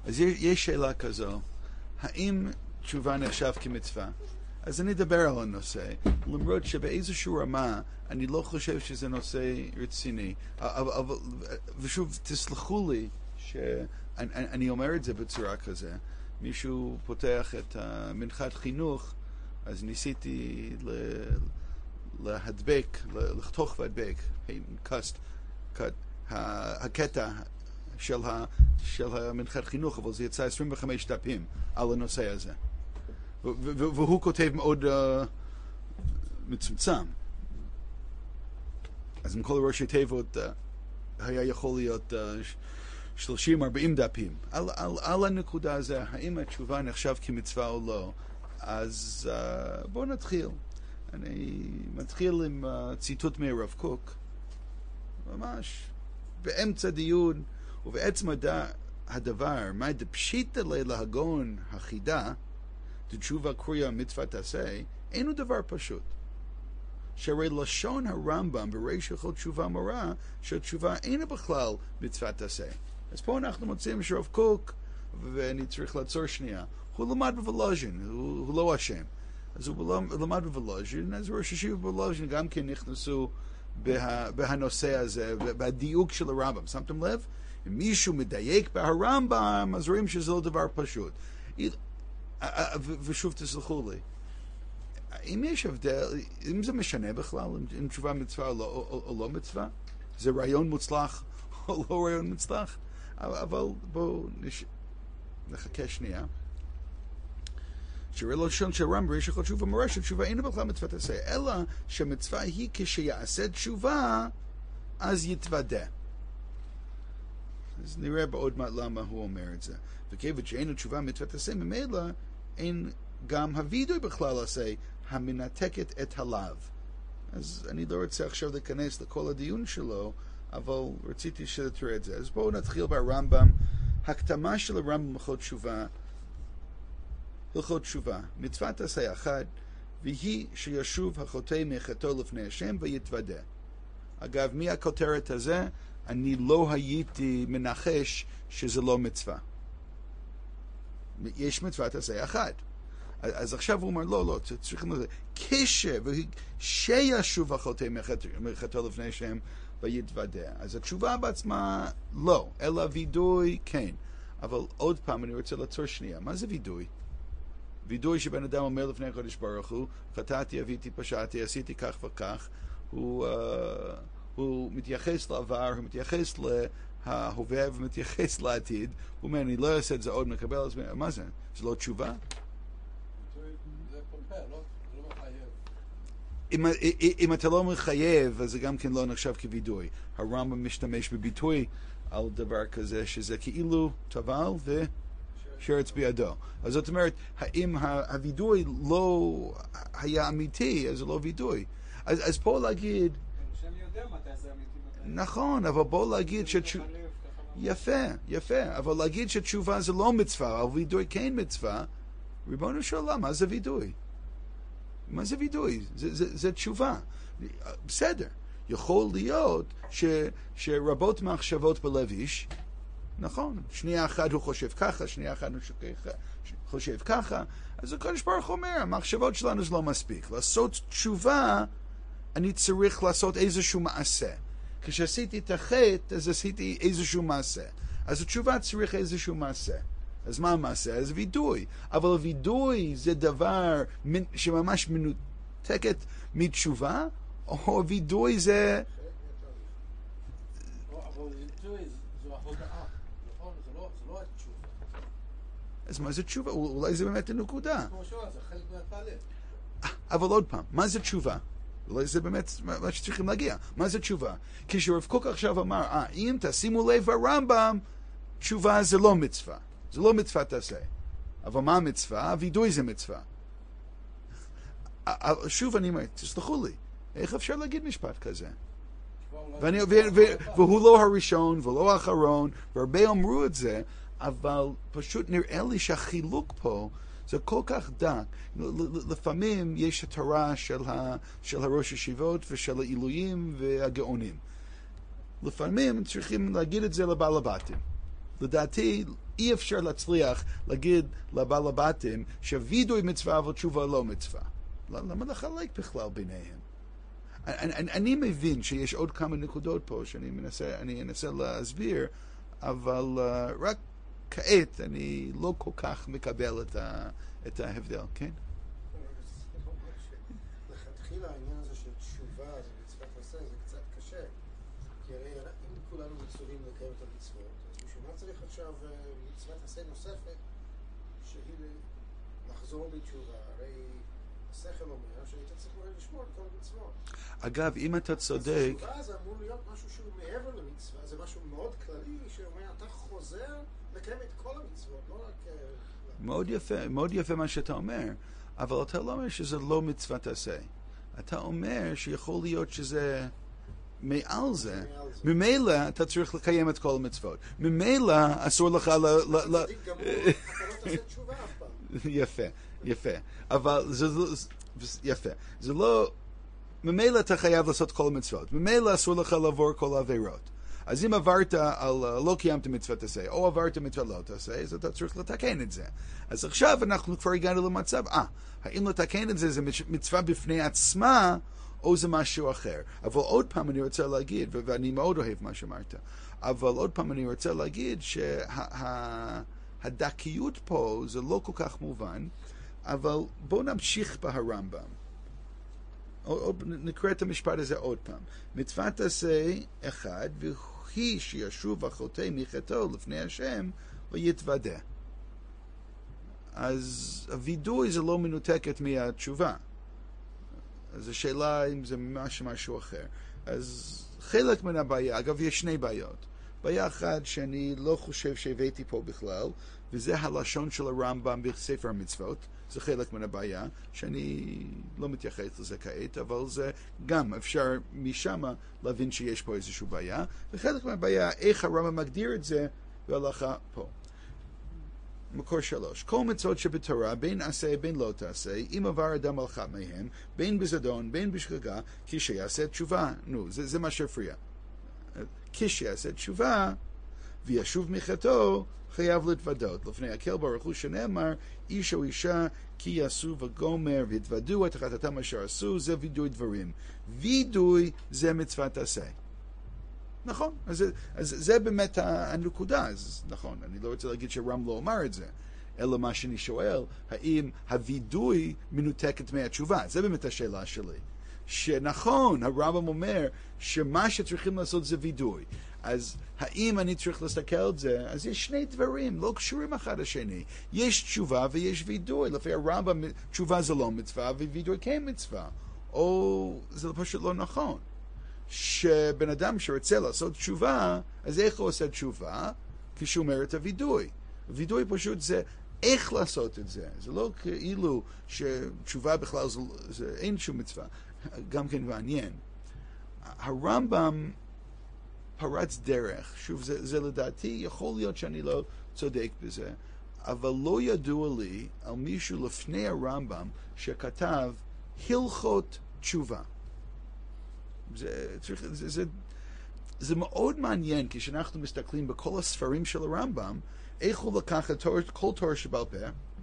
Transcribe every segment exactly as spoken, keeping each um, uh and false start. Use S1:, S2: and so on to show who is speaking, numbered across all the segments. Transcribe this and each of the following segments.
S1: אז יש, יש שאלה כזו, האם תשובה נחשב כמצווה? אז אני אדבר על הנושא, למרות שבאיזשהו רמה אני לא חושב שזה נושא רציני. אבל, אבל, ושוב, תסלחו לי שאני אני אומר את זה בצורה כזה. מישהו פותח את מנחת חינוך, אז ניסיתי להדבק, לחתוך והדבק, קאסט, הקטע של, ה, של המנחת חינוך, אבל זה יצא עשרים וחמישה דפים על הנושא הזה. והוא כותב מאוד uh, מצומצם. אז עם כל ראשי תיבות uh, היה יכול להיות uh, שלושים ארבעים דפים. על, על, על הנקודה הזו, האם התשובה נחשב כמצווה או לא, אז uh, בואו נתחיל. אני מתחיל עם uh, ציטוט מהרב קוק, ממש באמצע דיון, ובעצם הדבר, מה דפשיטא ליה להגון החידה, תשובה קרויה מצוות עשה, אינו דבר פשוט. שהרי לשון הרמב"ם בריש כל תשובה מורה, שהתשובה אינה בכלל מצוות עשה. אז פה אנחנו מוצאים שרב קוק, ואני צריך לעצור שנייה, הוא למד בוולוז'ין, הוא, הוא לא אשם. אז הוא למד בוולוז'ין, אז ראש ישיבה בוולוז'ין גם כן נכנסו בה, בהנושא הזה, בדיוק של הרמב"ם. שמתם לב? אם מישהו מדייק בהרמב"ם, אז רואים שזה לא דבר פשוט. ושוב תסלחו לי, אם יש הבדל, אם זה משנה בכלל, אם תשובה מצווה או לא, או, או לא מצווה, זה רעיון מוצלח או לא רעיון מוצלח, אבל בואו נש... נחכה שנייה. שראה לשון של רמב"ם, יש לך תשובה מורה שתשובה אינה בכלל מצוות עשה, אלא שהמצווה היא כשיעשה תשובה, אז יתוודה. אז נראה בעוד מעט למה הוא אומר את זה. וכיוון שאין התשובה מצוות עשה, ממילא אין גם הווידוי בכלל עשה המנתקת את הלאו. אז אני לא רוצה עכשיו להיכנס לכל הדיון שלו, אבל רציתי שתראה את זה. אז בואו נתחיל ברמב"ם. הקדמה של הרמב"ם הלכות תשובה, הלכות תשובה, מצוות עשה אחת, והיא שישוב החוטא מחטאו לפני השם ויתוודה. אגב, מהכותרת הזה, אני לא הייתי מנחש שזה לא מצווה. יש מצוות עשה אחת. אז עכשיו הוא אומר, לא, לא, צריכים לזה. כשישוב החוטא מחטאו לפני השם ויתוודה. אז התשובה בעצמה לא, אלא וידוי כן. אבל עוד פעם אני רוצה לעצור שנייה. מה זה וידוי? וידוי שבן אדם אומר לפני הקדוש ברוך הוא, חטאתי, אביתי, פשעתי, עשיתי כך וכך. הוא, uh, הוא מתייחס לעבר, הוא מתייחס להווה ומתייחס לעתיד. הוא אומר, אני לא אעשה את זה עוד, מקבל, אז מה זה? זה לא תשובה? אם, אם אתה לא מחייב, אז זה גם כן לא נחשב כבידוי. הרמב"ם משתמש בביטוי על דבר כזה, שזה כאילו טבל ושרץ בידו. אז זאת אומרת, האם הוידוי לא היה אמיתי, אז זה לא וידוי. אז, אז פה להגיד...
S2: שאני יודע מתי זה אמיתי.
S1: נכון, אבל בוא להגיד שתשובה... יפה, יפה. אבל להגיד שתשובה זה לא מצווה, אבל וידוי כן מצווה, ריבונו של עולם, מה זה וידוי? מה זה וידוי? זה, זה, זה תשובה. בסדר. יכול להיות ש, שרבות מחשבות בלב איש, נכון, שנייה אחת הוא חושב ככה, שנייה אחת הוא חושב ככה, אז הקדוש ברוך הוא אומר, המחשבות שלנו זה לא מספיק. לעשות תשובה, אני צריך לעשות איזשהו מעשה. כשעשיתי את החטא, אז עשיתי איזשהו מעשה. אז התשובה צריך איזשהו מעשה. אז מה המעשה? אז וידוי. אבל וידוי זה דבר שממש מנותקת מתשובה, או וידוי זה...
S2: אבל וידוי זו ההודעה, נכון? זה לא התשובה.
S1: אז מה זה תשובה? אולי זה באמת הנקודה.
S2: כמו שאומר, זה חלק מהתהליך.
S1: אבל עוד פעם, מה זה תשובה? אולי זה באמת מה שצריכים להגיע. מה זה תשובה? כשרב קוק עכשיו אמר, אה, אם תשימו לב הרמב"ם, תשובה זה לא מצווה. זה לא מצווה תעשה. אבל מה המצווה? הוידוי זה מצווה. שוב אני אומר, תסלחו לי, איך אפשר להגיד משפט כזה? ואני, ו, ו, והוא לא הראשון ולא האחרון, והרבה אמרו את זה, אבל פשוט נראה לי שהחילוק פה זה כל כך דק. לפעמים יש התורה של, ה, של הראש ישיבות ושל העילויים והגאונים. לפעמים צריכים להגיד את זה לבעל הבתים. לדעתי, אי אפשר להצליח להגיד לבעל הבתים שווידוי מצווה אבל תשובה לא מצווה. למה לחלק בכלל ביניהם? אני, אני, אני מבין שיש עוד כמה נקודות פה שאני מנסה, אני אנסה להסביר, אבל uh, רק כעת אני לא כל כך מקבל את, ה, את ההבדל, כן?
S3: לכתחילה העניין הזה של תשובה, זה מצוות עשה, זה קצת קשה. כי הרי אם כולנו מצווים לקיים את המצוות, אז בשביל מה צריך עכשיו מצוות עשה נוספת, שהיא לחזור בתשובה? הרי השכל אומר שהיית צריך אולי לשמור את כל המצוות.
S1: אגב, אם אתה צודק...
S3: התשובה זה אמור להיות משהו שהוא מעבר למצווה, זה משהו מאוד כללי, שאומר, אתה חוזר לקיים את כל המצוות, לא רק...
S1: מאוד יפה, מאוד יפה מה שאתה אומר, אבל אתה לא אומר שזה לא מצוות עשה. אתה אומר שיכול להיות שזה מעל זה. ממילא אתה צריך לקיים את כל המצוות. ממילא אסור לך ל...
S3: אתה צדיק גמור, אתה לא תעשה תשובה אף פעם.
S1: יפה, יפה. אבל זה לא... יפה. זה לא... ממילא אתה חייב לעשות כל המצוות. ממילא אסור לך לעבור כל העבירות. אז אם עברת על לא קיימת מצוות עשה, או עברת מצוות לא תעשה, אז אתה צריך לתקן את זה. אז עכשיו אנחנו כבר הגענו למצב, אה, האם לתקן את זה זה מצווה בפני עצמה, או זה משהו אחר. אבל עוד פעם אני רוצה להגיד, ואני מאוד אוהב מה שאמרת, אבל עוד פעם אני רוצה להגיד שהדקיות פה זה לא כל כך מובן, אבל בואו נמשיך בהרמב"ם. נקרא את המשפט הזה עוד פעם. מצוות עשה אחד, והיא שישוב החוטא מחטאו לפני השם ויתוודה. אז הווידוי זה לא מנותקת מהתשובה. אז השאלה אם זה ממש משהו אחר. אז חלק מן הבעיה, אגב יש שני בעיות. בעיה אחת שאני לא חושב שהבאתי פה בכלל, וזה הלשון של הרמב"ם בספר המצוות. זה חלק מן הבעיה, שאני לא מתייחס לזה כעת, אבל זה גם אפשר משם להבין שיש פה איזושהי בעיה, וחלק מהבעיה, איך הרמב"ם מגדיר את זה, והלכה פה. מקור שלוש, כל מצוות שבתורה, בין עשה בין לא תעשה, אם עבר אדם על אחת מהם, בין בזדון, בין בשגגה, כשיעשה תשובה. נו, זה, זה מה שהפריע. כשיעשה תשובה, וישוב מחטאו, חייב להתוודות. לפני הקהל ברוך הוא שנאמר, איש או אישה כי יעשו וגומר והתוודו את חטאתם אשר עשו, זה וידוי דברים. וידוי זה מצוות עשה. נכון, אז, אז זה באמת הנקודה. אז נכון, אני לא רוצה להגיד שרם לא אמר את זה, אלא מה שאני שואל, האם הוידוי מנותקת מהתשובה? זה באמת השאלה שלי. שנכון, הרמב"ם אומר שמה שצריכים לעשות זה וידוי. אז האם אני צריך להסתכל על זה? אז יש שני דברים, לא קשורים אחד לשני. יש תשובה ויש וידוי. לפי הרמב"ם, תשובה זה לא מצווה ווידוי כן מצווה. או זה פשוט לא נכון. שבן אדם שרוצה לעשות תשובה, אז איך הוא עושה תשובה? כשהוא אומר את הוידוי. וידוי פשוט זה איך לעשות את זה. זה לא כאילו שתשובה בכלל זה, זה אין שום מצווה. גם כן מעניין. הרמב"ם פרץ דרך, שוב זה, זה לדעתי, יכול להיות שאני לא צודק בזה, אבל לא ידוע לי על מישהו לפני הרמב"ם שכתב הלכות תשובה. זה, זה, זה, זה מאוד מעניין, כי כשאנחנו מסתכלים בכל הספרים של הרמב"ם, איך הוא לקח את תור, כל תורה שבעל פה,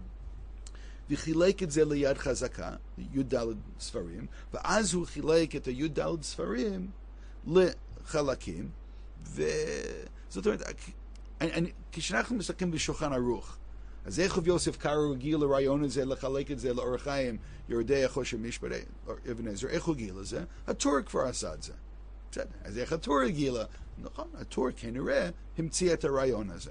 S1: וחילק את זה ליד חזקה, י"ד ספרים, ואז הוא חילק את הי"ד ספרים לחלקים, וזאת אומרת, אני, אני, כשאנחנו מסתכלים בשולחן ערוך, אז איך רב יוסף קארו הגיע לרעיון הזה, לחלק את זה לאור החיים, יורדי החושן משפטי, אבן עזרא, איך הוא הגיע לזה? הטור כבר עשה את זה. בסדר, אז איך הטור הגיע לה? נכון, הטור כנראה המציא את הרעיון הזה.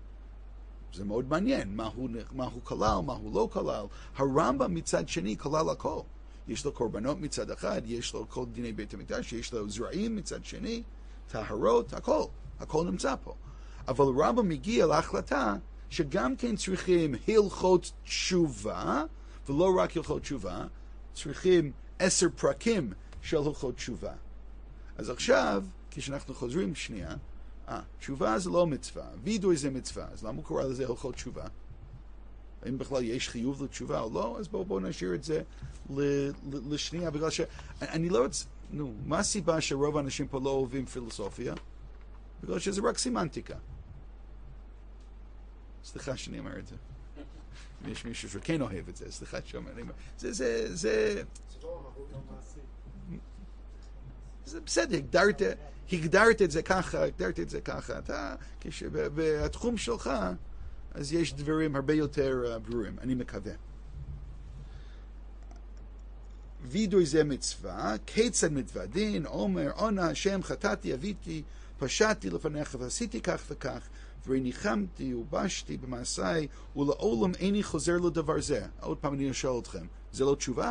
S1: זה מאוד מעניין, מה הוא, מה הוא כלל, מה הוא לא כלל. הרמב"ם מצד שני כלל הכל. יש לו קורבנות מצד אחד, יש לו כל דיני בית המקדש, יש לו זרעים מצד שני, טהרות, הכל. הכל נמצא פה. אבל הרמב"ם מגיע להחלטה שגם כן צריכים הלכות תשובה, ולא רק הלכות תשובה, צריכים עשר פרקים של הלכות תשובה. אז עכשיו, כשאנחנו חוזרים שנייה, אה, תשובה זה לא מצווה, וידוי זה מצווה, אז למה הוא קורא לזה הלכות תשובה? האם בכלל יש חיוב לתשובה או לא? אז בואו בוא נשאיר את זה ל, ל, לשנייה, בגלל ש... אני לא רוצה... נו, מה הסיבה שרוב האנשים פה לא אוהבים פילוסופיה? בגלל שזה רק סימנטיקה. סליחה שאני אומר את זה. יש מישהו שכן אוהב את זה, סליחה שאומר, זה, זה, זה... זה בסדר, הגדרת, הגדרת את זה ככה, הגדרת את זה ככה. אתה, כשבתחום שלך, אז יש דברים הרבה יותר ברורים, אני מקווה. וידוי זה מצווה, כיצד מתוודין, אומר, עונה, השם, חטאתי, אביתי, פשעתי לפניך, ועשיתי כך וכך, וניחמתי ובשתי במעשיי, ולעולם איני חוזר לדבר זה. עוד פעם אני אשאל אתכם, זה לא תשובה?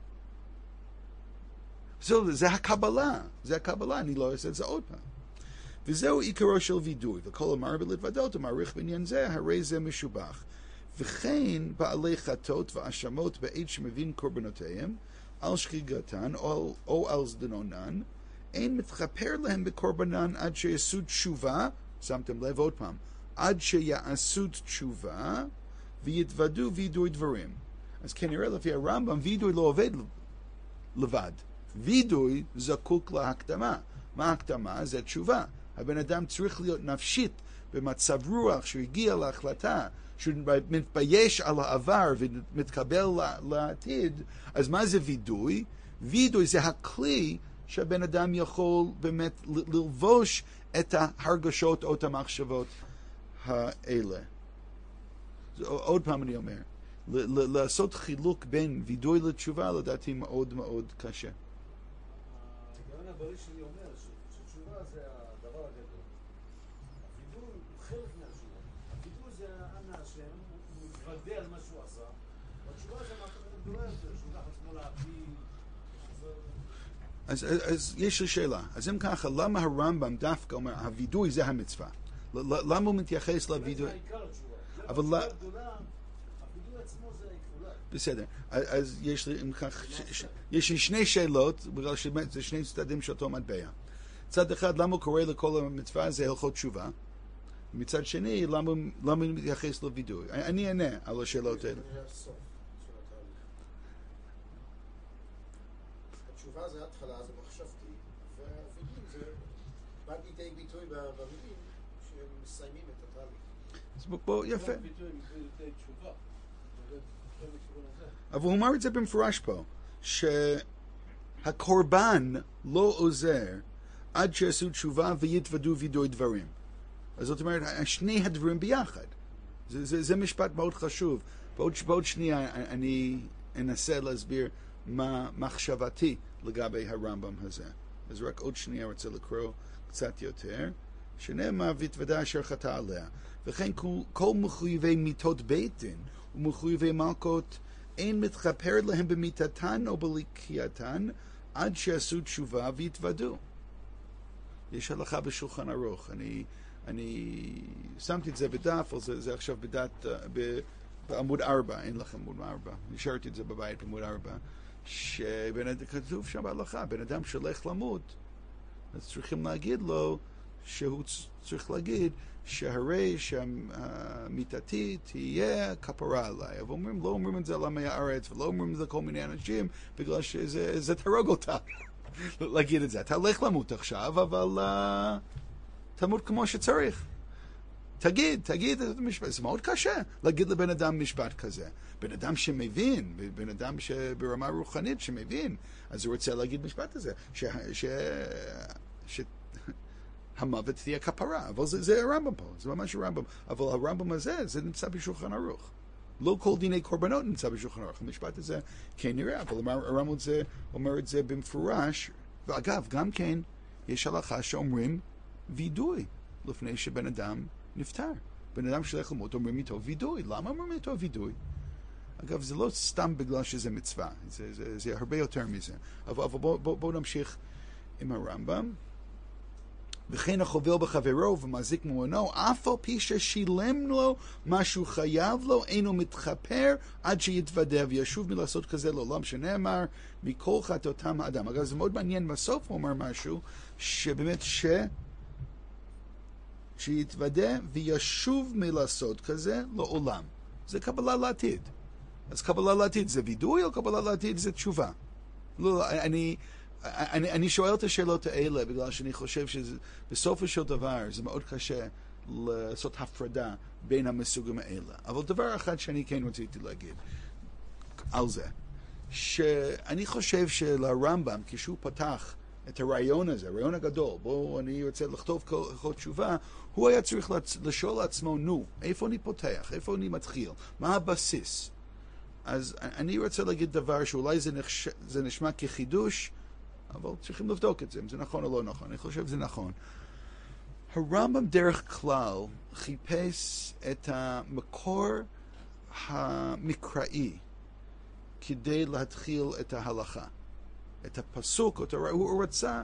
S1: זהו, זה הקבלה, זה הקבלה, אני לא אעשה את זה עוד פעם. וזהו עיקרו של וידוי, וכל אמר בלהתוודות, ומעריך בעניין זה, הרי זה משובח. וכן בעלי חטאות והאשמות בעת שמבין קורבנותיהם, על שחיגתן או, או על זדונן, אין מתכפר להם בקורבנן עד שיעשו תשובה, שמתם לב עוד פעם, עד שיעשו תשובה ויתוודו וידוי דברים. אז כנראה לפי הרמב"ם, וידוי לא עובד לבד. וידוי זקוק להקדמה. מה ההקדמה? זה תשובה. הבן אדם צריך להיות נפשית במצב רוח שהוא הגיע להחלטה, שהוא מתבייש על העבר ומתקבל לעתיד. אז מה זה וידוי? וידוי זה הכלי שהבן אדם יכול באמת ללבוש את ההרגשות או את המחשבות האלה. עוד פעם אני אומר, לעשות חילוק בין וידוי לתשובה לדעתי מאוד מאוד קשה.
S2: ההיגיון הבריא שלי אומר שתשובה זה הדבר הגדול. הווידוי הוא חלק מהתשובה. הווידוי זה אנא השם, הוא מתוודה על מה שהוא עשה, והתשובה זה מה גדולה יותר, שהוא לקח עצמו להביא.
S1: אז, אז יש לי שאלה. אז אם ככה, למה הרמב"ם דווקא אומר, הווידוי זה המצווה? למה הוא מתייחס לווידוי?
S2: זה העיקר התשובה.
S1: אבל לא...
S2: הווידוי עצמו זה העיקר.
S1: בסדר. אז יש לי, אם כך, יש לי שני שאלות, בגלל שזה שני צדדים שאותו מטבע. צד אחד, למה הוא קורא לכל המצווה הזה הלכות תשובה? מצד שני, למה הוא מתייחס לווידוי? אני אענה על השאלות האלה.
S3: התשובה זה התחלה, זה מחשבתי, והווידוי זה בא לידי ביטוי במילים שמסיימים את התהליך.
S1: אז בוא, יפה.
S2: ביטוי לידי תשובה.
S1: אבל הוא אמר את זה במפורש פה, שהקורבן לא עוזר עד שעשו תשובה ויתוודו וידוי דברים. אז זאת אומרת, שני הדברים ביחד. זה, זה, זה משפט מאוד חשוב. בעוד, בעוד שנייה אני אנסה להסביר מה מחשבתי לגבי הרמב"ם הזה. אז רק עוד שנייה רוצה לקרוא קצת יותר. שנאמר, והתוודה אשר חטא עליה. וכן כל מחויבי מיתות בית דין ומחויבי מלכות אין מתכפר להם במיתתן או בלקייתן עד שעשו תשובה והתוודו. יש הלכה בשולחן ערוך. אני, אני שמתי את זה בדף, אבל זה, זה עכשיו בדת, ב, בעמוד ארבע, אין לכם עמוד ארבע. נשארתי את זה בבית בעמוד ארבע. שכתוב שם בהלכה, בן אדם שהולך למות, אז צריכים להגיד לו שהוא צריך להגיד שהרי שהמיתתי תהיה כפרה עליי. אבל אומרים, לא אומרים את זה על עמי הארץ, ולא אומרים את זה לכל מיני אנשים, בגלל שזה זה תהרוג אותה. להגיד את זה. אתה הולך למות עכשיו, אבל uh, תמות כמו שצריך. תגיד, תגיד את המשפט. זה מאוד קשה להגיד לבן אדם משפט כזה. בן אדם שמבין, בן אדם שברמה רוחנית שמבין, אז הוא רוצה להגיד משפט הזה, ש... ש... ש... המוות תהיה כפרה, אבל זה, זה הרמב"ם פה, זה ממש הרמב"ם, אבל הרמב"ם הזה, זה נמצא בשולחן ערוך. לא כל דיני קורבנות נמצא בשולחן ערוך, המשפט הזה כן נראה, אבל הרמב"ם הזה אומר את זה במפורש, ואגב, גם כן, יש הלכה שאומרים וידוי, לפני שבן אדם נפטר. בן אדם שהולך למות אומרים איתו וידוי, למה אומרים איתו וידוי? אגב, זה לא סתם בגלל שזה מצווה, זה, זה, זה הרבה יותר מזה. אבל, אבל בואו בוא, בוא נמשיך עם הרמב"ם. וכן החובל בחברו ומזיק ממונו, אף על פי ששילם לו מה שהוא חייב לו, אינו מתכפר עד שיתוודה וישוב מלעשות כזה לעולם, שנאמר מכל חטאותם האדם. אגב, זה מאוד מעניין, בסוף הוא אומר משהו, שבאמת ש... שיתוודה וישוב מלעשות כזה לעולם. זה קבלה לעתיד. אז קבלה לעתיד זה וידוי, או קבלה לעתיד זה תשובה? לא, אני... אני, אני שואל את השאלות האלה בגלל שאני חושב שבסופו של דבר זה מאוד קשה לעשות הפרדה בין המסוגים האלה. אבל דבר אחד שאני כן רציתי להגיד על זה, שאני חושב שלרמב"ם, כשהוא פתח את הרעיון הזה, הרעיון הגדול, בו אני רוצה לכתוב כל, כל תשובה, הוא היה צריך לשאול לעצמו, נו, איפה אני פותח? איפה אני מתחיל? מה הבסיס? אז אני רוצה להגיד דבר שאולי זה, נחש... זה נשמע כחידוש, אבל צריכים לבדוק את זה, אם זה נכון או לא נכון. אני חושב שזה נכון. הרמב"ם דרך כלל חיפש את המקור המקראי כדי להתחיל את ההלכה. את הפסוק, הוא, הוא רצה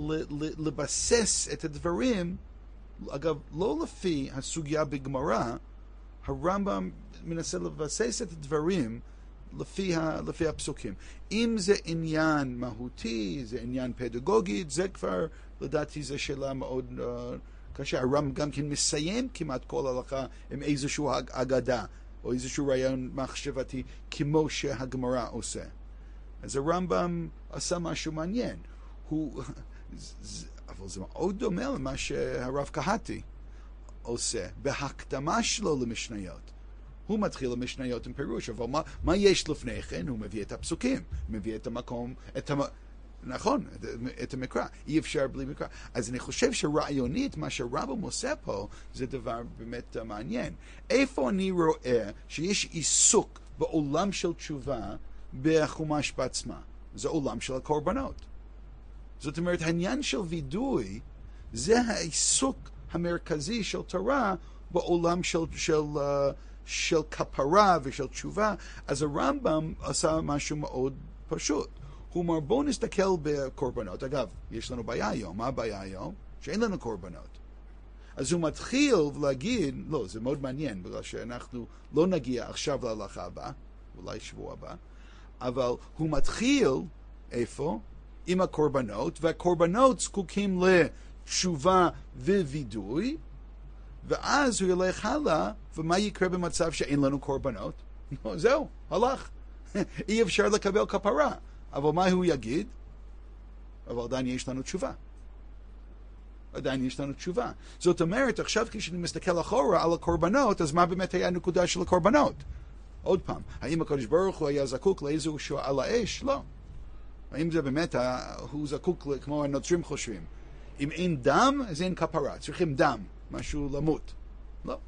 S1: לבסס את הדברים, אגב, לא לפי הסוגיה בגמרא, הרמב"ם מנסה לבסס את הדברים לפי, ה, לפי הפסוקים. אם זה עניין מהותי, זה עניין פדגוגי, זה כבר, לדעתי, זו שאלה מאוד uh, קשה. הרמב"ם גם כן מסיים כמעט כל הלכה עם איזשהו אגדה, או איזשהו רעיון מחשבתי, כמו שהגמרא עושה. אז הרמב"ם עשה משהו מעניין. הוא, אבל זה מאוד דומה למה שהרב כהתי עושה, בהקדמה שלו למשניות. הוא מתחיל למשניות עם פירוש, אבל מה, מה יש לפני כן? הוא מביא את הפסוקים, מביא את המקום, את המ... נכון, את, את המקרא. אי אפשר בלי מקרא. אז אני חושב שרעיונית, מה שהרמב"ם עושה פה, זה דבר באמת מעניין. איפה אני רואה שיש עיסוק בעולם של תשובה בחומש בעצמה? זה עולם של הקורבנות. זאת אומרת, העניין של וידוי, זה העיסוק המרכזי של תורה בעולם של, של, של כפרה ושל תשובה. אז הרמב"ם עשה משהו מאוד פשוט. הוא אומר, בואו נסתכל בקורבנות. אגב, יש לנו בעיה היום. מה הבעיה היום? שאין לנו קורבנות. אז הוא מתחיל להגיד, לא, זה מאוד מעניין, בגלל שאנחנו לא נגיע עכשיו להלכה הבאה, אולי שבוע הבא, אבל הוא מתחיל, איפה? עם הקורבנות, והקורבנות זקוקים לתשובה ווידוי, ואז הוא ילך הלאה, ומה יקרה במצב שאין לנו קורבנות? זהו, הלך. אי אפשר לקבל כפרה. אבל מה הוא יגיד? אבל עדיין יש לנו תשובה. עדיין יש לנו תשובה. זאת אומרת, עכשיו כשאני מסתכל אחורה על הקורבנות, אז מה באמת היה הנקודה של הקורבנות? עוד פעם, האם הקדוש ברוך הוא היה זקוק לאיזשהו על האש? לא. האם זה באמת, הוא זקוק כמו הנוצרים חושבים? אם אין דם, אז אין כפרה. צריכים דם, משהו למות. לא.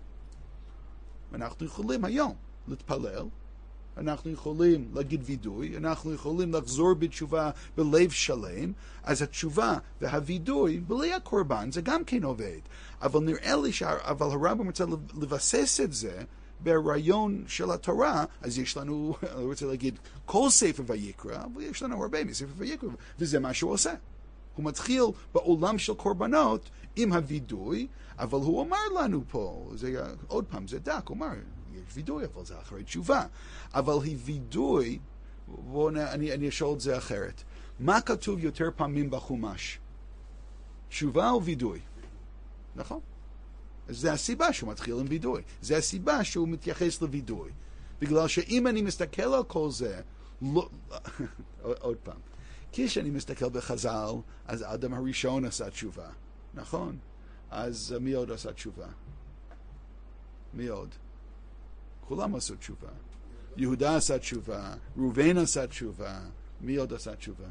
S1: אנחנו יכולים היום להתפלל, אנחנו יכולים להגיד וידוי, אנחנו יכולים לחזור בתשובה בלב שלם, אז התשובה והווידוי בלי הקורבן זה גם כן עובד. אבל נראה לי אבל הרמב"ם רוצה לבסס את זה ברעיון של התורה, אז יש לנו, אני רוצה להגיד, כל ספר ויקרא, אבל יש לנו הרבה מספר ויקרא, וזה מה שהוא עושה. הוא מתחיל בעולם של קורבנות עם הווידוי, אבל הוא אומר לנו פה, זה, עוד פעם, זה דק, הוא אומר, יש וידוי, אבל זה אחרי תשובה. אבל היא וידוי, בואו אני, אני אשאל את זה אחרת. מה כתוב יותר פעמים בחומש? תשובה או וידוי? נכון? זה הסיבה שהוא מתחיל עם וידוי. זה הסיבה שהוא מתייחס לוידוי. בגלל שאם אני מסתכל על כל זה, לא, עוד פעם, כשאני מסתכל בחז"ל, אז האדם הראשון עשה תשובה. נכון? אז מי עוד עשה תשובה? מי עוד? כולם עשו תשובה. יהודה עשה תשובה, ראובן עשה תשובה, מי עוד עשה תשובה?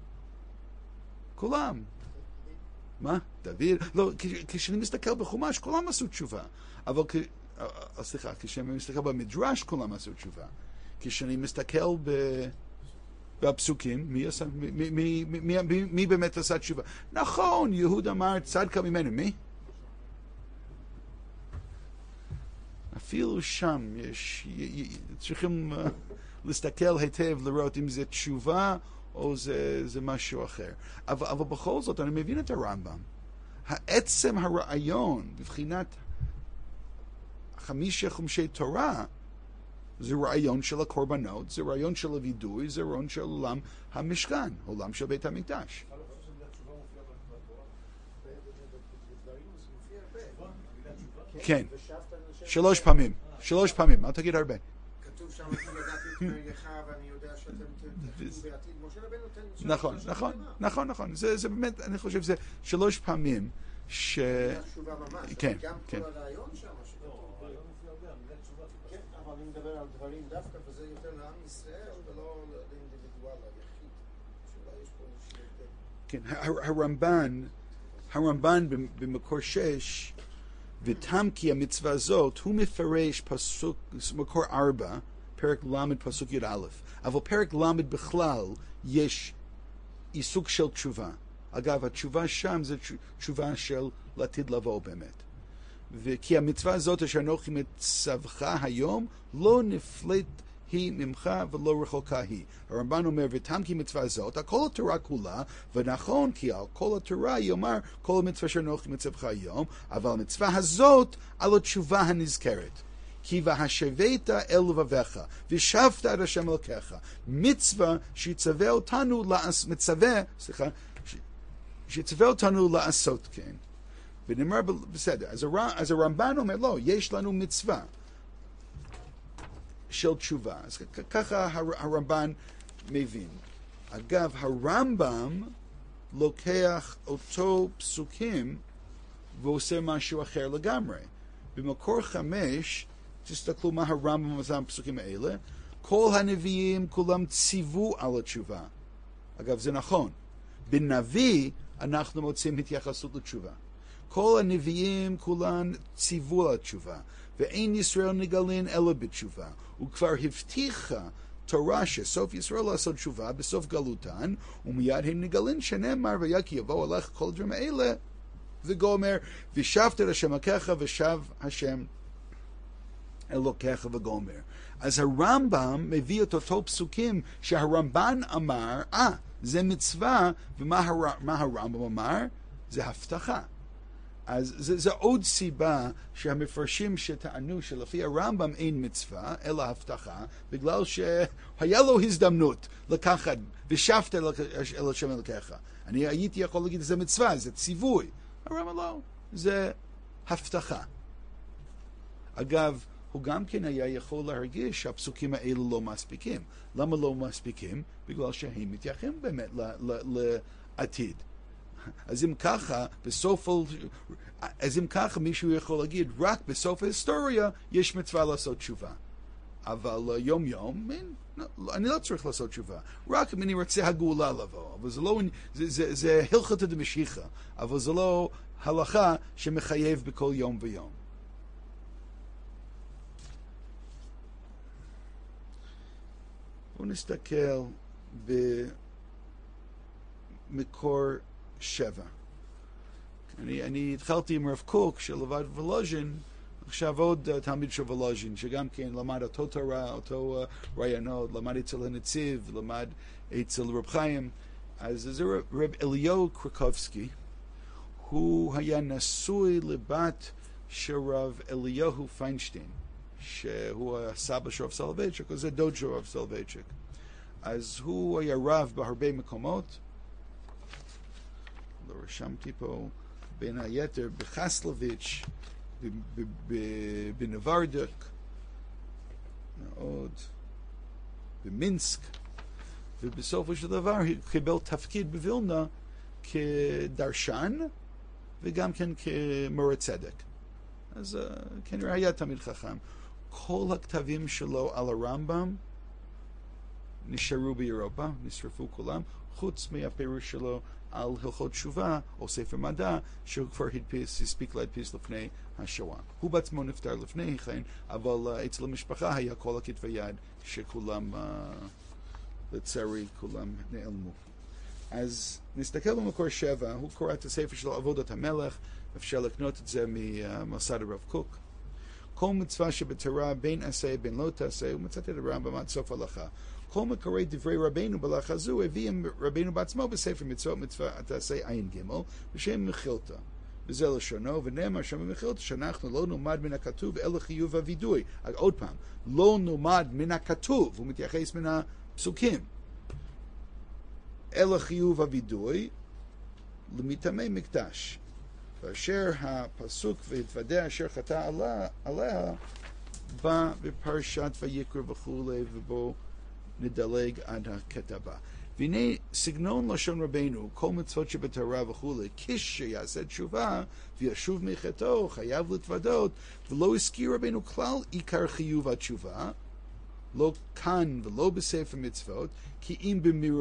S1: כולם. מה? דוד? לא, כשאני מסתכל בחומש, כולם עשו תשובה. אבל, סליחה, כשאני מסתכל במדרש, כולם עשו תשובה. כשאני מסתכל ב... בפסוקים, מי, עשה, מי, מי, מי, מי, מי באמת עשה תשובה? נכון, יהוד אמר צדקה ממנו, מי? אפילו שם יש, צריכים uh, להסתכל היטב, לראות אם זה תשובה או זה, זה משהו אחר. אבל, אבל בכל זאת, אני מבין את הרמב"ם. העצם הרעיון, בבחינת חמישה חומשי תורה, זה רעיון של הקורבנות, זה רעיון של הווידוי, זה רעיון של עולם המשכן, עולם של בית המקדש. כן, שלוש פעמים, שלוש פעמים, אל תגיד הרבה.
S3: כתוב שם, אני ידעתי את פניך ואני יודע שאתם תתקדמו בעתיד. משה רבנו נותן...
S1: נכון, נכון, נכון, נכון. זה באמת, אני חושב שזה שלוש פעמים. ש...
S3: התשובה ממש,
S1: כן,
S3: גם
S1: כן.
S3: כל הרעיון שם, שכתוב,
S2: לא, הרעיון מופיע הרבה, המילה תשובה טיפה.
S3: כן, אבל אני מדבר על דברים דווקא, וזה יותר לעם ישראל, ולא לאינדיבידואל, ליחיד. שאולי יש פה איזושהי הבדל.
S1: כן, הר- הרמב"ן, הרמב"ן במקור שש, ותם כי המצווה הזאת, הוא מפרש פסוק, מקור ארבע, פרק למד פסוק י"א. אבל פרק למד בכלל יש עיסוק של תשובה. אגב, התשובה שם זה תשובה של לעתיד לבוא באמת. וכי המצווה הזאת אשר אנוכי מצווך היום, לא נפלט היא ממך ולא רחוקה היא. הרמב"ן אומר, ותם כי מצווה זאת, הכל התורה כולה, ונכון כי על כל התורה יאמר, כל המצווה אשר אנוכי מצווך היום, אבל המצווה הזאת על התשובה הנזכרת. כי והשבת אל לבביך, ושבת את השם אלוקיך. מצווה שיצווה אותנו, לעש, מצווה, סליחה, ש, שיצווה אותנו לעשות כן. ונאמר, בסדר, אז, הר, אז הרמב"ן אומר, לא, יש לנו מצווה של תשובה. אז ככה הר, הרמב"ן מבין. אגב, הרמב"ם לוקח אותו פסוקים ועושה משהו אחר לגמרי. במקור חמש, תסתכלו מה הרמב"ם עושה בפסוקים האלה, כל הנביאים כולם ציוו על התשובה. אגב, זה נכון. בנביא אנחנו מוצאים התייחסות לתשובה. כל הנביאים כולם ציוו על התשובה, ואין ישראל נגלין אלא בתשובה. וכבר הבטיחה תורה שסוף ישראל לעשות תשובה בסוף גלותן, ומיד הם נגלין שנאמר, והיה כי יבואו עליך כל הדברים האלה, וגומר, ושבת את השם אלוקיך ושב השם אלוקיך וגומר. אז הרמב"ם מביא את אותו פסוקים שהרמב"ן אמר, אה, זה מצווה, ומה הר, מה הרמב"ם אמר? זה הבטחה. אז זה, זה עוד סיבה שהמפרשים שטענו שלפי הרמב"ם אין מצווה, אלא הבטחה, בגלל שהיה לו הזדמנות לקחת, ושבת אל השם אלוקיך. אני הייתי יכול להגיד, זה מצווה, זה ציווי. הרמב"ם לא, זה הבטחה. אגב, הוא גם כן היה יכול להרגיש שהפסוקים האלה לא מספיקים. למה לא מספיקים? בגלל שהם מתייחסים באמת לעתיד. אז אם ככה, בסוף, אז אם ככה מישהו יכול להגיד, רק בסוף ההיסטוריה יש מצווה לעשות תשובה. אבל יום יום, אני לא צריך לעשות תשובה. רק אם אני רוצה הגאולה לבוא. אבל זה לא, זה, זה, זה הלכות דמשיחא, אבל זה לא הלכה שמחייב בכל יום ויום. בואו נסתכל במקור שבע. אני, אני התחלתי עם רב קוק שלבד וולוז'ין, עכשיו עוד uh, תלמיד של וולוז'ין, שגם כן למד אותו תורה, אותו uh, רעיונות, למד אצל הנציב, למד אצל רב חיים. אז זה רב, רב אליהו קרקובסקי, הוא היה נשוי לבת של רב אליהו פיינשטיין, שהוא הסבא של רב סולובייצ'יק, או זה דוד של רב סולובייצ'יק. אז הוא היה רב בהרבה מקומות, לא רשמתי פה, בין היתר בחסלוביץ', בנברדק, עוד, במינסק, ובסופו של דבר קיבל תפקיד בווילנה כדרשן, וגם כן כמורה צדק. אז uh, כנראה היה תמיד חכם. כל הכתבים שלו על הרמב"ם נשארו באירופה, נשרפו כולם, חוץ מהפירוש שלו על הלכות תשובה, או ספר מדע, שהוא כבר הדפיס, הספיק להדפיס לפני השואה. הוא בעצמו נפטר לפני כן, אבל uh, אצל המשפחה היה כל הכתבי יד שכולם, uh, לצערי, כולם נעלמו. אז נסתכל במקור שבע, הוא קורא את הספר שלו, עבודת המלך, אפשר לקנות את זה ממוסד הרב קוק. כל מצווה שבתורה בין עשה בין לא תעשה, הוא מצאת את הרמב"ם עד סוף הלכה. כל מקורי דברי רבינו בהלכה זו הביאים רבינו בעצמו בספר מצוות מצווה תעשה עין ג' בשם מחילתא. וזה לשונו, ונאמר שם במחילתא שאנחנו לא נלמד מן הכתוב אלא חיוב הווידוי. עוד פעם, לא נלמד מן הכתוב, הוא מתייחס מן הפסוקים. אלא חיוב הווידוי למטמאי מקדש. ואשר הפסוק והתוודע אשר חטא עליה, עליה בא בפרשת ויקרא וכולי, ובו נדלג עד הקטע הבא. והנה סגנון לשון רבנו, כל מצוות שבתורה וכולי, כשיעשה תשובה וישוב מחטאו, חייב להתוודות, ולא הזכיר רבנו כלל עיקר חיוב התשובה, לא כאן ולא בספר מצוות, כי אם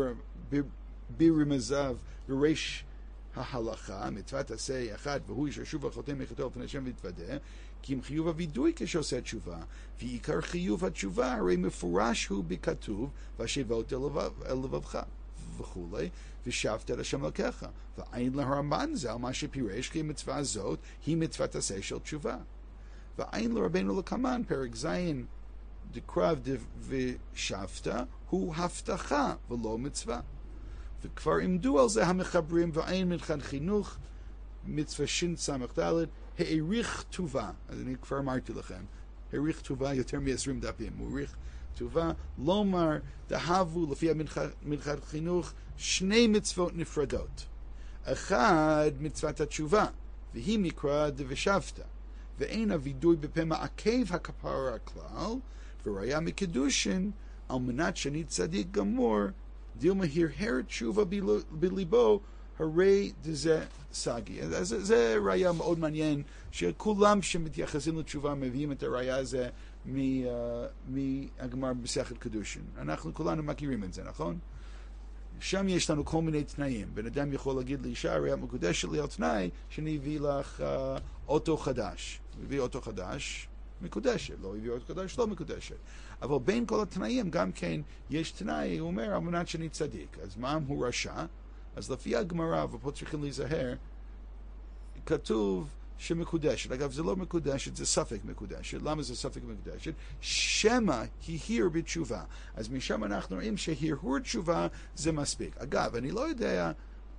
S1: ברמזיו בריש ההלכה, מצוות עשה אחת, והוא ישוב וחוטא מחטאו לפני השם ויתוודה, כי אם חיוב הווידוי כשעושה תשובה, ועיקר חיוב התשובה הרי מפורש הוא בכתוב, והשבת אל לבבך וכולי, ושבת אל השם אלוקיך. ואין לרמב"ן ז"ל מה שפירש כי המצווה הזאת היא מצוות עשה של תשובה. ואין לרבנו לקמן פרק ז' דקרב ושבת הוא הבטחה ולא מצווה. וכבר עמדו על זה המחברים, ואין מנחת חינוך מצווה שין סמך ד' העריך טובה. אז אני כבר אמרתי לכם, העריך טובה יותר מ-עשרים דפים, הוא העריך טובה, לומר דהבו לפי מנחת חינוך שני מצוות נפרדות. אחד מצוות התשובה, והיא מקרא דבשבת, ואין הווידוי בפה מעכב הכפרה כלל, וראיה מקידושין על מנת שאני צדיק גמור, דילמה הרהר תשובה בליבו, הרי זה סגי. אז זה ראיה מאוד מעניין, שכולם שמתייחסים לתשובה מביאים את הראיה הזה מהגמרא במסכת קידושין. אנחנו כולנו מכירים את זה, נכון? שם יש לנו כל מיני תנאים. בן אדם יכול להגיד לאישה, הרי את מקודשת לי על תנאי, שאני אביא לך uh, אוטו חדש. הביא אוטו חדש, מקודשת. לא הביא אוטו חדש, לא מקודשת. אבל בין כל התנאים גם כן יש תנאי, הוא אומר, על מנת שאני צדיק. אז מה אם הוא רשע? אז לפי הגמרא, ופה צריכים להיזהר, כתוב שמקודשת. אגב, זה לא מקודשת, זה ספק מקודשת. למה זה ספק מקודשת? שמא הרהר בתשובה. אז משם אנחנו רואים שהרהור תשובה זה מספיק. אגב, אני לא יודע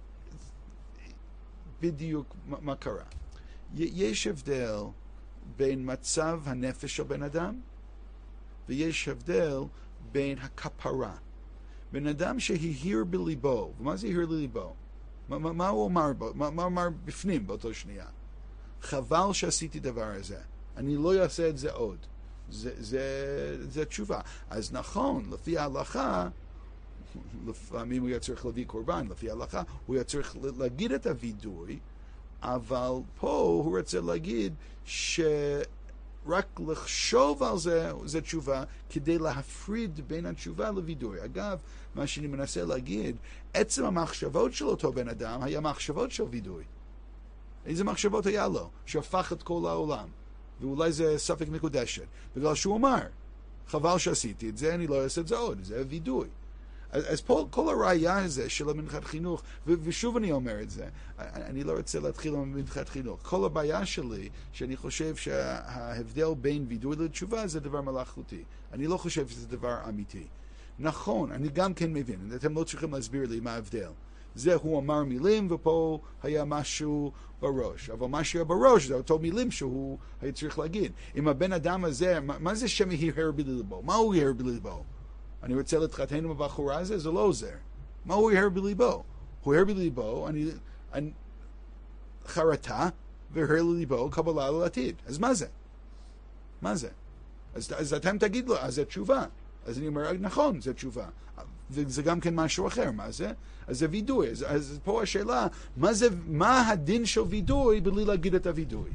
S1: בדיוק מה קרה. יש הבדל בין מצב הנפש של בן אדם, ויש הבדל בין הכפרה. בן אדם שהרהר בליבו, ומה זה הרהר לליבו? מה, מה, מה הוא אמר בו? מה, מה אמר בפנים באותו שנייה? חבל שעשיתי דבר הזה. אני לא אעשה את זה עוד. זה, זה, זה תשובה. אז נכון, לפי ההלכה, לפעמים הוא היה צריך להביא קורבן, לפי ההלכה, הוא היה צריך להגיד את הווידוי, אבל פה הוא רוצה להגיד שרק לחשוב על זה, זה תשובה, כדי להפריד בין התשובה לווידוי. אגב, מה שאני מנסה להגיד, עצם המחשבות של אותו בן אדם היה מחשבות של וידוי. איזה מחשבות היה לו? שהפך את כל העולם. ואולי זה ספק מקודשת. בגלל שהוא אמר, חבל שעשיתי את זה, אני לא אעשה את זה עוד. זה וידוי. אז, אז פה כל הראייה הזה של המנחת חינוך, ו- ושוב אני אומר את זה, אני לא רוצה להתחיל עם מנחת חינוך. כל הבעיה שלי, שאני חושב שההבדל בין וידוי לתשובה זה דבר מלאכותי. אני לא חושב שזה דבר אמיתי. נכון, אני גם כן מבין, אתם לא צריכים להסביר לי מה ההבדל. זה הוא אמר מילים, ופה היה משהו בראש. אבל מה שהיה בראש זה אותו מילים שהוא היה צריך להגיד. אם הבן אדם הזה, מה, מה זה שמהרהר בליבו? מה הוא הרהר בליבו? אני רוצה להתחתן עם הבחורה הזה? זה לא עוזר. מה הוא הרהר בליבו? הוא הרהר בליבו, אני, אני חרטה, והרהר בליבו קבלה לעתיד. אז מה זה? מה זה? אז, אז אתם תגיד לו, אז זה תשובה. אז אני אומר, נכון, זה תשובה. וזה גם כן משהו אחר, מה זה? אז זה וידוי. אז, אז פה השאלה, מה זה, מה הדין של וידוי בלי להגיד את הוידוי?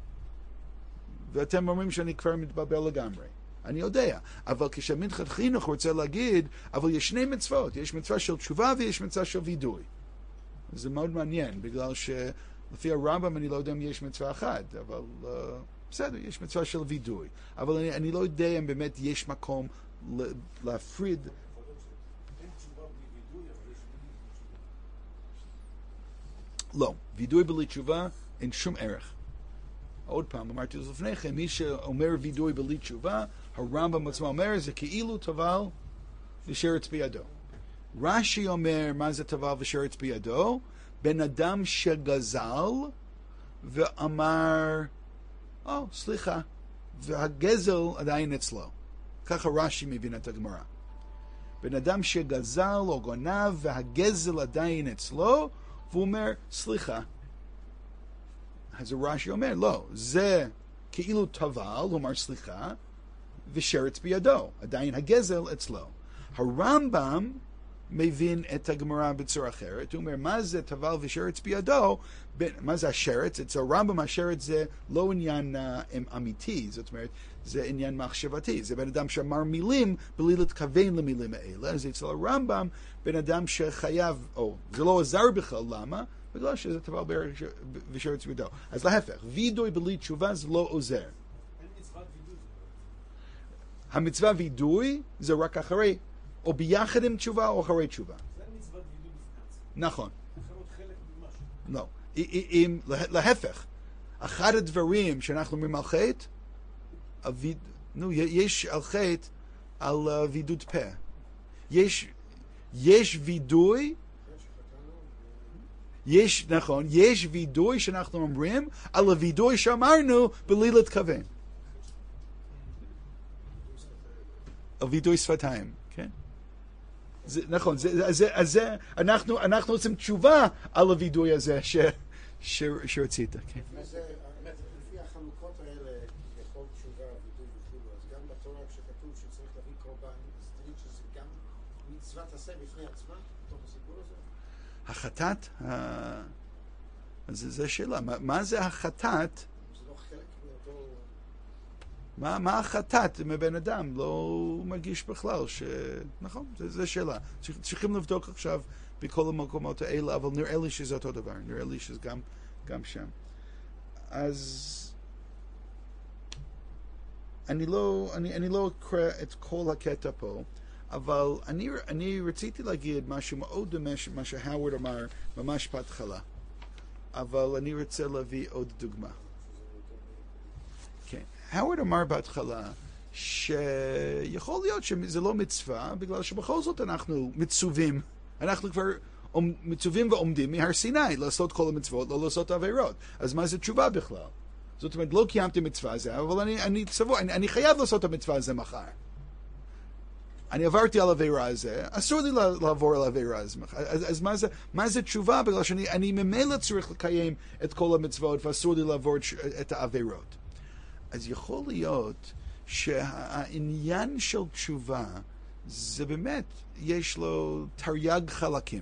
S1: ואתם אומרים שאני כבר מתבלבל לגמרי. אני יודע, אבל כשמנחת חינוך רוצה להגיד, אבל יש שני מצוות, יש מצווה של תשובה ויש מצווה של וידוי. זה מאוד מעניין, בגלל שלפי הרמב"ם אני לא יודע אם יש מצווה אחת, אבל uh, בסדר, יש מצווה של וידוי. אבל אני, אני לא יודע אם באמת יש מקום להפריד. לא, וידוי בלי תשובה אין שום ערך. עוד פעם, אמרתי את זה לפני כן, מי שאומר וידוי בלי תשובה, הרמב"ם עצמו אומר, זה כאילו טבל ושרץ בידו. רש"י אומר, מה זה טבל ושרץ בידו? בן אדם שגזל ואמר, או, oh, סליחה, והגזל עדיין אצלו. ככה רש"י מבין את הגמרא. בן אדם שגזל או גונב והגזל עדיין אצלו, והוא אומר, סליחה. אז רש"י אומר, לא, זה כאילו טבל, הוא אומר סליחה, ושרץ בידו, עדיין הגזל אצלו. הרמב"ם מבין את הגמרא בצורה אחרת. הוא אומר, מה זה טבל ושרץ בידו? מה זה השרץ? אצל הרמב"ם השרץ זה לא עניין uh, אמיתי, זאת אומרת, זה עניין מחשבתי. זה בן אדם שאמר מילים בלי להתכוון למילים האלה. אז אצל הרמב"ם, בן אדם שחייב, או זה לא עזר בכלל, למה? בגלל שזה טבל ושרץ בידו. אז להפך, וידוי בלי תשובה זה לא עוזר.
S2: אין מצוות וידוי.
S1: המצווה וידוי זה רק אחרי, או ביחד עם תשובה או אחרי תשובה.
S2: זה מצוות וידוי בפני עצמו.
S1: נכון.
S2: אחרות חלק ממשהו.
S1: לא. אם, להפך, אחד הדברים שאנחנו אומרים על חטא, הויד... נו, יש על חטא על uh, וידוד פה. יש, יש וידוי, יש, נכון, יש וידוי שאנחנו אומרים על הוידוי שאמרנו בלי להתכוון. על וידוי שפתיים, כן? זה, נכון, זה, זה, זה, אנחנו, אנחנו עושים תשובה על הוידוי הזה ש, ש, שרצית, כן?
S3: זה, לפי החלוקות האלה, יכול תשובה, וידוי וכו', אז גם בתורה כשכתוב שצריך להביא קורבן, אז תגיד שזה גם מצוות עשה בפני עצמה, בתוך הסיפור הזה?
S1: החטאת, אז זו שאלה, מה, מה זה החטאת?
S3: זה לא חלק מאותו...
S1: מה, מה החטאת מבן אדם? לא מרגיש בכלל ש... נכון, זו שאלה. צריכים לבדוק עכשיו בכל המקומות האלה, אבל נראה לי שזה אותו דבר, נראה לי שזה גם, גם שם. אז אני לא, אני, אני לא אקרא את כל הקטע פה, אבל אני, אני רציתי להגיד משהו מאוד דומה מה שהאוורד אמר ממש בהתחלה, אבל אני רוצה להביא עוד דוגמה. כן, האוורד אמר בהתחלה שיכול להיות שזה לא מצווה, בגלל שבכל זאת אנחנו מצווים, אנחנו כבר מצווים ועומדים מהר סיני לעשות כל המצוות, לא לעשות עבירות. אז מה זה תשובה בכלל? זאת אומרת, לא קיימתי מצווה הזה, אבל אני, אני, צבוע, אני, אני חייב לעשות את המצווה הזה מחר. אני עברתי על העבירה הזה, אסור לי לעבור על העבירה הזה. אז, אז מה זה, מה זה תשובה? בגלל שאני אני ממילא צריך לקיים את כל המצוות ואסור לי לעבור את העבירות. אז יכול להיות שהעניין של תשובה זה באמת, יש לו תרי"ג חלקים.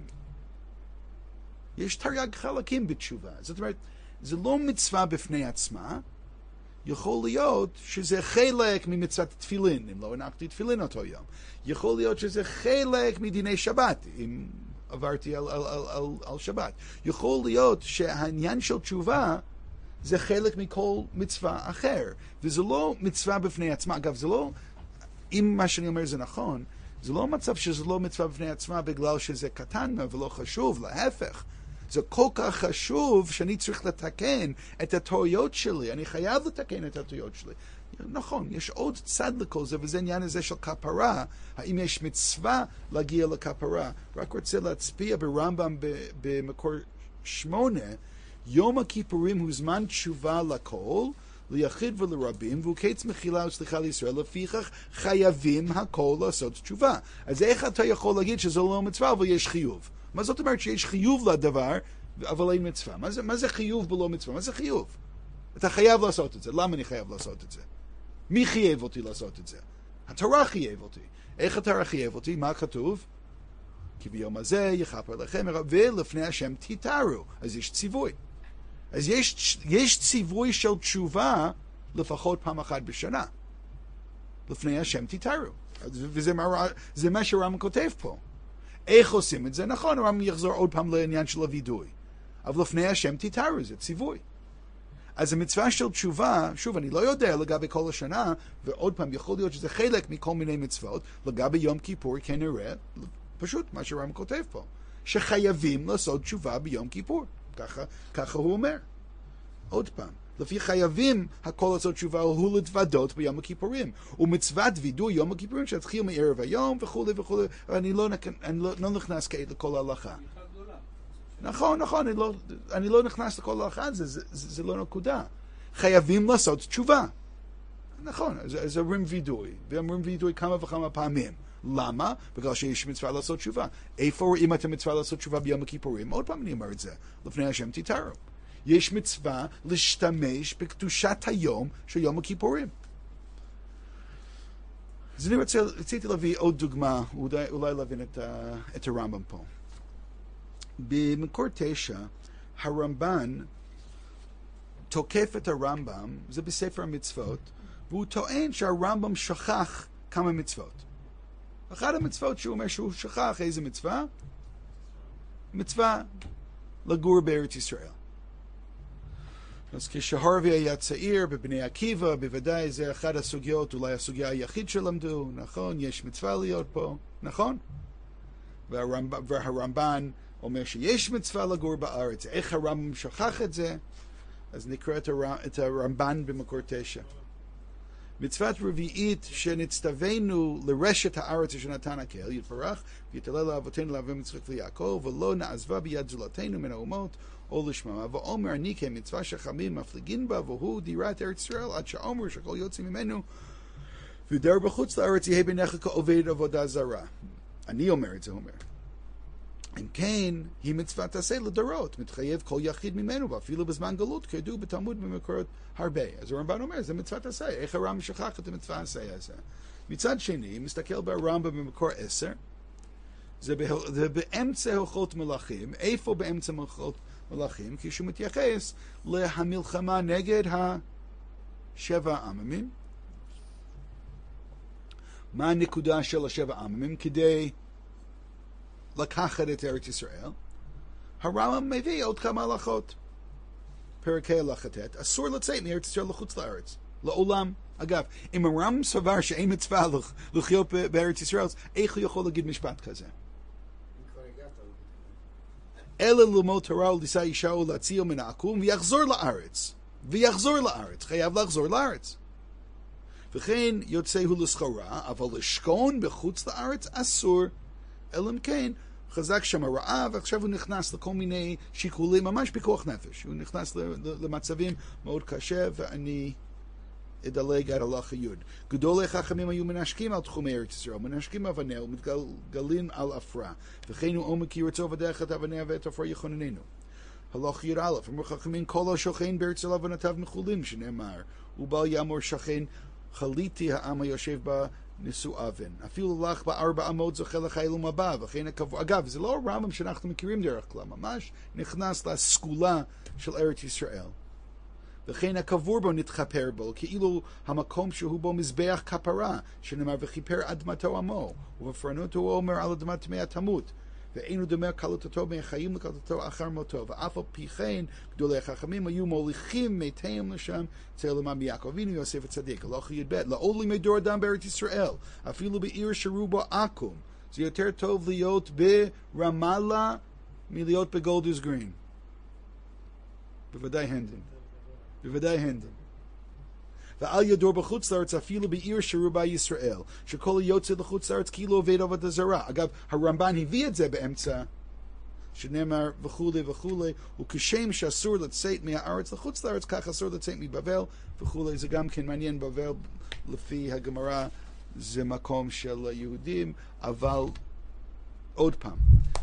S1: יש תרי"ג חלקים בתשובה. זאת אומרת, זה לא מצווה בפני עצמה, יכול להיות שזה חלק ממצוות תפילין, אם לא הנחתי תפילין אותו יום. יכול להיות שזה חלק מדיני שבת, אם עברתי על, על, על, על, על שבת. יכול להיות שהעניין של תשובה זה חלק מכל מצווה אחר, וזה לא מצווה בפני עצמה. אגב, זה לא, אם מה שאני אומר זה נכון, זה לא מצב שזה לא מצווה בפני עצמה בגלל שזה קטן ולא חשוב, להפך. זה כל כך חשוב שאני צריך לתקן את הטעויות שלי, אני חייב לתקן את הטעויות שלי. נכון, יש עוד צד לכל זה, וזה עניין הזה של כפרה, האם יש מצווה להגיע לכפרה. רק רוצה להצביע ברמב"ם במקור שמונה, יום הכיפורים הוא זמן תשובה לכל, ליחיד ולרבים, והוא קץ מחילה וסליחה לישראל, לפיכך חייבים הכל לעשות תשובה. אז איך אתה יכול להגיד שזה לא מצווה, אבל יש חיוב? מה זאת אומרת שיש חיוב לדבר, אבל אין מצווה? מה זה, מה זה חיוב בלא מצווה? מה זה חיוב? אתה חייב לעשות את זה. למה אני חייב לעשות את זה? מי חייב אותי לעשות את זה? התורה חייב אותי. איך התורה חייב אותי? מה כתוב? כי ביום הזה יכפר לכם, ולפני השם תתארו. אז יש ציווי. אז יש, יש ציווי של תשובה לפחות פעם אחת בשנה. לפני השם תתארו. וזה מה, זה מה שהרמב"ם כותב פה. איך עושים את זה? נכון, הרמב"ם יחזור עוד פעם לעניין של הווידוי. אבל לפני השם תתארו, זה ציווי. אז המצווה של תשובה, שוב, אני לא יודע לגבי כל השנה, ועוד פעם, יכול להיות שזה חלק מכל מיני מצוות, לגבי יום כיפור כנראה, פשוט מה שהרמב"ם כותב פה, שחייבים לעשות תשובה ביום כיפור. ככה, ככה הוא אומר. עוד פעם, לפי חייבים הכל לעשות תשובה הוא להתוודות ביום הכיפורים. ומצוות וידוי יום הכיפורים שהתחיל מערב היום וכו' וכו'. אני לא, אני לא, לא נכנס כעת לכל ההלכה. נכון, נכון, אני לא, אני לא נכנס לכל ההלכה, זה, זה, זה, זה לא נקודה. חייבים לעשות תשובה. נכון, זה, זה אומרים וידוי, ואומרים וידוי כמה וכמה פעמים. למה? בגלל שיש מצווה לעשות תשובה. איפה רואים את המצווה לעשות תשובה ביום הכיפורים? עוד פעם אני אומר את זה. לפני השם תתארו. יש מצווה להשתמש בקדושת היום של יום הכיפורים. אז אני רוצה, רציתי להביא עוד דוגמה, אולי, אולי להבין את, ה, את הרמב"ם פה. במקור תשע, הרמב"ן תוקף את הרמב"ם, זה בספר המצוות, והוא טוען שהרמב"ם שכח כמה מצוות. אחת המצוות שהוא אומר שהוא שכח, איזה מצווה? מצווה לגור בארץ ישראל. אז כשהרווי היה צעיר בבני עקיבא, בוודאי זה אחת הסוגיות, אולי הסוגיה היחיד שלמדו, נכון? יש מצווה להיות פה, נכון? והרמב"ן, והרמב"ן אומר שיש מצווה לגור בארץ. איך הרמב"ם שכח את זה? אז נקרא את, הר... את הרמב"ן במקור תשע. מצוות רביעית שנצטווינו לרשת הארץ אשר נתן הקהל, יתברך, ויתעלה לאבותינו לאברהם יצחק ויעקב, ולא נעזבה ביד זולתנו מן האומות, או לשממה, ואומר אני כמצווה שחמים מפליגין בה, והוא דירת ארץ ישראל, עד שאומר שכל יוצא ממנו, ודר בחוץ לארץ יהיה בינך כעובד עבודה זרה. אני אומר את זה, אומר. אם כן, היא מצווה תעשה לדורות, מתחייב כל יחיד ממנו, ואפילו בזמן גלות, כידוע בתלמוד במקורות הרבה. אז הרמב"ן אומר, זה מצווה תעשה, איך הרמב"ם שכח את המצווה תעשה הזה? מצד שני, מסתכל ברמב"ם במקור עשר, זה, בה, זה באמצע הלכות מלכים, איפה באמצע הלכות מלכים? כשהוא מתייחס להמלחמה נגד השבע עממים. מה הנקודה של השבע עממים? כדי לקחת את ארץ ישראל, הרמב"ם מביא עוד כמה הלכות. פרקי הלכה ט', אסור לצאת מארץ ישראל לחוץ לארץ, לעולם. אגב, אם הרמב"ם סבר שאין מצווה לחיות בארץ ישראל, איך הוא יכול להגיד משפט כזה? אלא ללמוד תורה ולשא אישה ולהציל מן העקום, ויחזור לארץ. ויחזור לארץ. חייב לחזור לארץ. וכן יוצא הוא לסחורה, אבל לשכון בחוץ לארץ אסור. אלא אם כן, חזק שם הרעה, ועכשיו הוא נכנס לכל מיני שיקולים, ממש פיקוח נפש. הוא נכנס למצבים מאוד קשה, ואני אדלג עד הלכה י'. גדולי חכמים היו מנשקים על תחומי ארץ ישראל, מנשקים אבניה ומתגלים על אפרה. וכן הוא עומק ירצו ודרך את אבניה ואת אפרה יכונננו. הלכה י' א', אמרו חכמים כל השוכן בארץ ישראל אבנותיו מחולים, שנאמר, ובל יאמר שכן חליתי העם היושב בה נשוא אבן. אפילו לך בארבע אמות זוכה לחיילום הבא, וכן הקבור. אגב, זה לא הרמב"ם שאנחנו מכירים דרך כלל, ממש נכנס לסגולה של ארץ ישראל. וכן הקבור בו נתחפר בו, כאילו המקום שהוא בו מזבח כפרה, שנאמר וכיפר אדמתו עמו, ובפרנותו הוא אומר על אדמת טמאה תמות. ואינו דומה קלטתו מהחיים לקלטתו אחר מותו, ואף על פי כן גדולי החכמים היו מוליכים מתיהם לשם אצל אמם יעקב אבינו יוסף הצדיק. הלכה י"ב, לעולי מדור אדם בארץ ישראל, אפילו בעיר שרובו עקום, זה יותר טוב להיות ברמאללה מלהיות בגולדרס גרין. בוודאי הנדן. בוודאי הנדן. ואל ידור בחוץ לארץ אפילו בעיר שרובה ישראל, שכל היוצא לחוץ לארץ כאילו עובד עבודה זרה. אגב, הרמב"ן הביא את זה באמצע, שנאמר וכולי וכולי, וכשם שאסור לצאת מהארץ לחוץ לארץ, כך אסור לצאת מבבל וכולי. זה גם כן מעניין, בבל לפי הגמרא זה מקום של יהודים, אבל עוד פעם,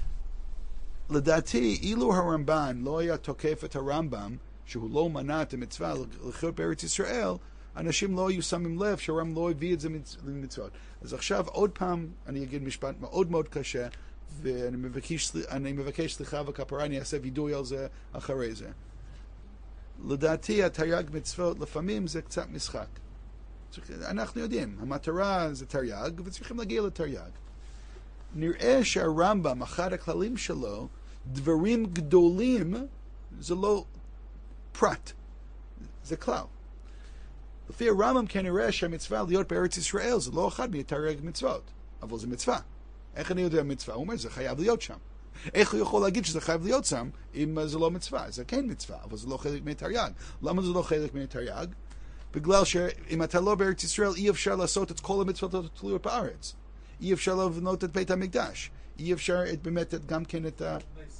S1: לדעתי, אילו הרמב"ן לא היה תוקף את הרמב"ם, שהוא לא מנע את המצווה לחיות בארץ ישראל, אנשים לא היו שמים לב שהרמב"ם לא הביא את זה למצוות. אז עכשיו עוד פעם אני אגיד משפט מאוד מאוד קשה, ואני מבקש, אני מבקש סליחה וכפרה, אני אעשה וידוי על זה אחרי זה. לדעתי התרי"ג מצוות לפעמים זה קצת משחק. אנחנו יודעים, המטרה זה תרי"ג וצריכים להגיע לתרי"ג. נראה שהרמב"ם, אחד הכללים שלו, דברים גדולים זה לא פרט, זה כלל. לפי הרמב"ם כנראה שהמצווה להיות בארץ ישראל זה לא אחד מתרי"ג מצוות, אבל זה מצווה. איך אני יודע מצווה? הוא אומר, זה חייב להיות שם. איך הוא יכול להגיד שזה חייב להיות שם אם זה לא מצווה? זה כן מצווה, אבל זה לא חלק מתרי"ג. למה זה לא חלק מתרי"ג? בגלל שאם אתה לא בארץ ישראל, אי אפשר לעשות את כל המצוות התלויות בארץ. אי אפשר לבנות את בית המקדש. אי אפשר את, באמת את, גם כן את ה...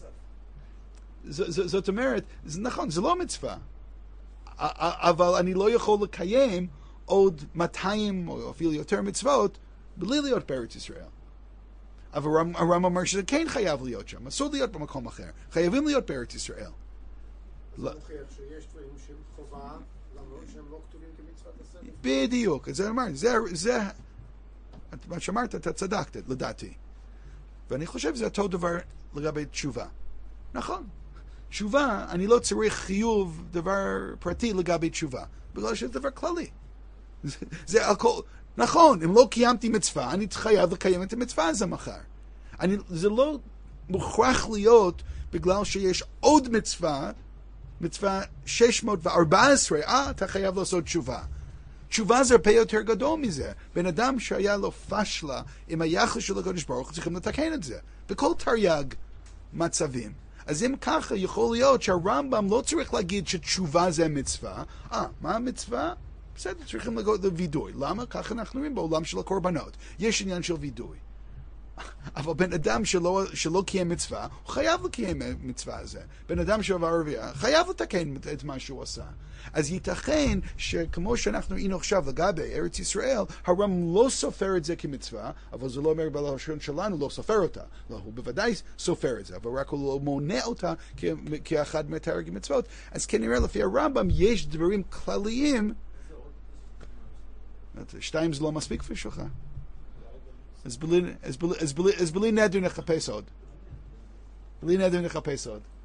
S1: ז, ז, זאת אומרת, זה נכון, זה לא מצווה. אבל אני לא יכול לקיים עוד מאתיים או אפילו יותר מצוות בלי להיות בארץ ישראל. אבל הרמב"ם אומר שזה כן חייב להיות שם, אסור להיות במקום אחר, חייבים להיות בארץ ישראל.
S3: זה מוכיח שיש דברים שהם חובה, למרות שהם לא כתובים כמצוות עשה.
S1: בדיוק, זה אומר, זה, זה, מה שאמרת, אתה צדקת, לדעתי. ואני חושב שזה אותו דבר לגבי תשובה. נכון. תשובה, אני לא צריך חיוב דבר פרטי לגבי תשובה, בגלל שזה דבר כללי. זה, זה הכל, נכון, אם לא קיימתי מצווה, אני חייב לקיים את המצווה הזה מחר. אני, זה לא מוכרח להיות בגלל שיש עוד מצווה, מצווה שש מאות וארבע עשרה, אה, אתה חייב לעשות תשובה. תשובה זה הרבה יותר גדול מזה. בן אדם שהיה לו פשלה עם היחס של הקדוש ברוך הוא, צריכים לתקן את זה. בכל תרי"ג מצבים. אז אם ככה, יכול להיות שהרמב"ם לא צריך להגיד שתשובה זה מצווה. אה, מה המצווה? בסדר, צריכים לגעות לוידוי. למה? ככה אנחנו רואים בעולם של הקורבנות. יש עניין של וידוי. אבל בן אדם שלא, שלא קיים מצווה, הוא חייב לקיים מצווה הזה. בן אדם שעבר ערבייה, חייב לתקן את מה שהוא עשה. אז ייתכן שכמו שאנחנו ראינו עכשיו לגבי ארץ ישראל, הרמב"ם לא סופר את זה כמצווה, אבל זה לא אומר בלשון שלנו לא סופר אותה. לא, הוא בוודאי סופר את זה, אבל רק הוא לא מונה אותה כ- כאחד מתרי"ג מצוות. אז כנראה לפי הרמב"ם יש דברים כלליים. שתיים זה לא מספיק בשבילך. אז בלי, אז בלי, אז בלי, אז בלי נדר נחפש עוד. בלי נדר נחפש עוד.